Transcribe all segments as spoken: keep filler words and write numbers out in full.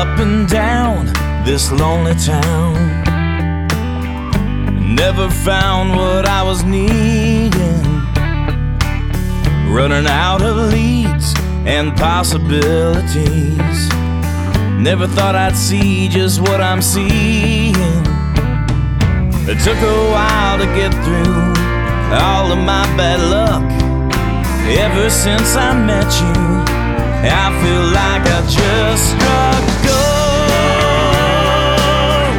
up and down this lonely town, never found what I was needing, running out of leads and possibilities. Never thought I'd see just what I'm seeing. It took a while to get through all of my bad luck. Ever since I met you, I feel like I just struck gold.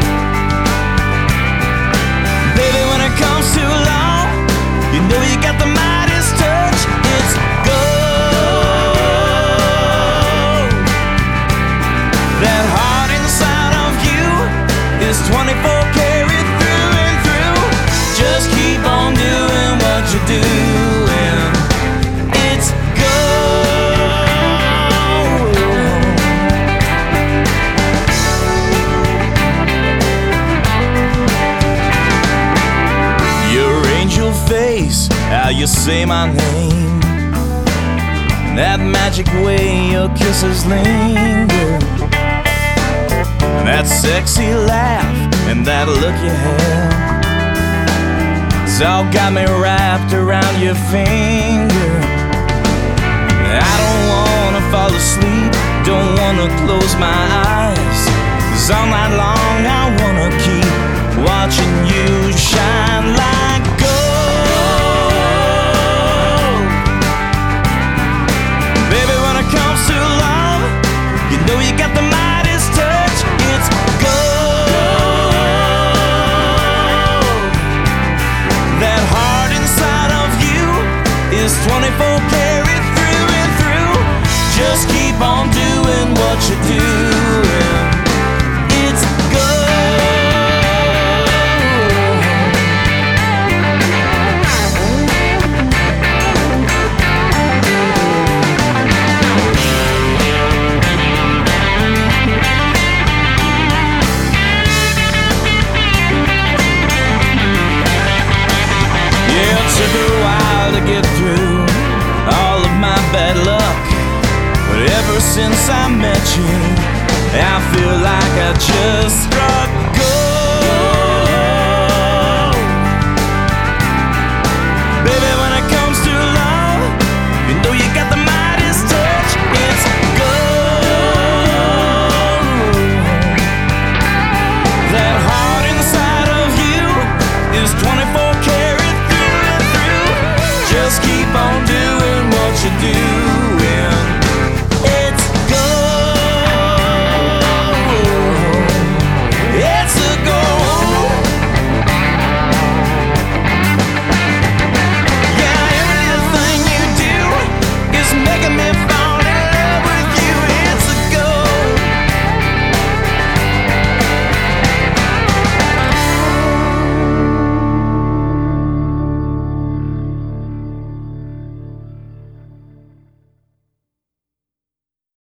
Baby, when it comes to love, you know you got the Midas touch. It's gold. That heart inside of you is twenty-four karat through and through. Just keep on doing what you're doing. It's gold. Your angel face, how you say my name, that magic way your kisses linger, that sexy laugh and that look you have, it's all got me wrapped around your finger. I don't wanna fall asleep, don't wanna close my eyes, 'cause all night long I wanna keep watching you shine like gold. Baby, when it comes to love, you know you got the Midas touch. It's gold. That heart inside of you is twenty-four karat through and through. Just keep on doing what you're doing. It's took a while to get through all of my bad luck, but ever since I met you, I feel like I just struck